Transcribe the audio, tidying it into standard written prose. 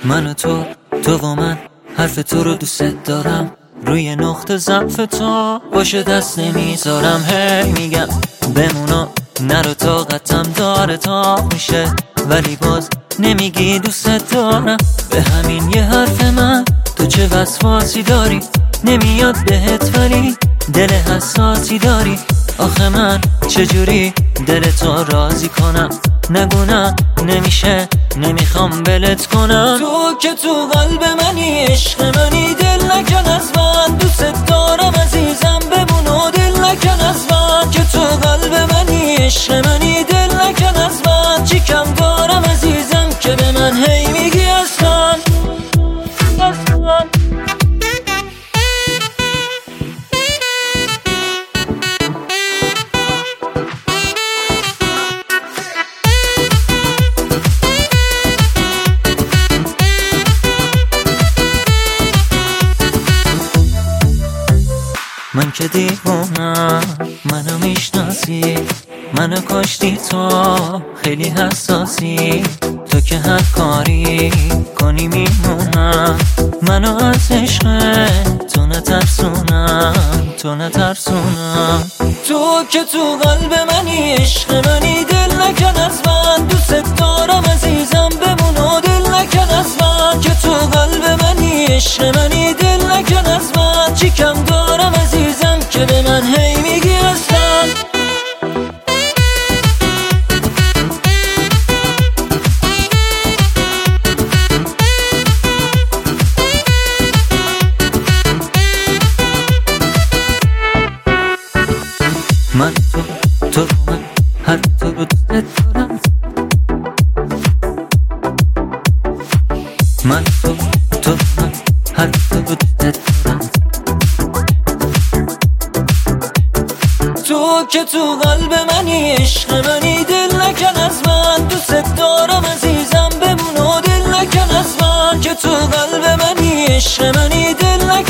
من و تو و من، حرف تو رو دوست دارم، روی نقطه ضعف تو باشه دست نمیذارم. هی میگم بمونا نرو، طاقتم داره تا میشه، ولی باز نمیگی دوست دارم. به همین یه حرف من تو چه وسواسی داری، نمیاد بهت ولی دل حساسی داری. آخه من چجوری دل تو راضی کنم؟ نگونم نمیشه، نمیخوام بلت کنم. تو که تو قلب منی، عشق منی، دل نکن از من، دوست دارم عزیزم بمون و دل نکن از من. که تو قلب منی، عشق منی، دل نکن از من. چی کم دارم عزیزم که به من هی میگی اصلا. من که دیوونم، منو میشناسی، منو کشتی تو، خیلی حساسی. تو که هر کاری کنی میمونم، منو از عشق تو نترسونم، تو نترسونم. تو که تو قلب منی، عشق منی، دل نکن از من، دوست دارم عزیزم بمون و دل نکن از من. که تو قلب منی، عشق منی، دل نکن از من. چی کم دارم عزیزم که به من هی میگی اصلا. من تو من، هر تو رو دوست دارم. من تو من، هر تو رو دوست دارم. تو که تو قلب منی، عشق منی، دل نکن از من، دوست دارم عزیزم بمون و دل نکن از من. که تو قلب منی، عشق منی، دل نکن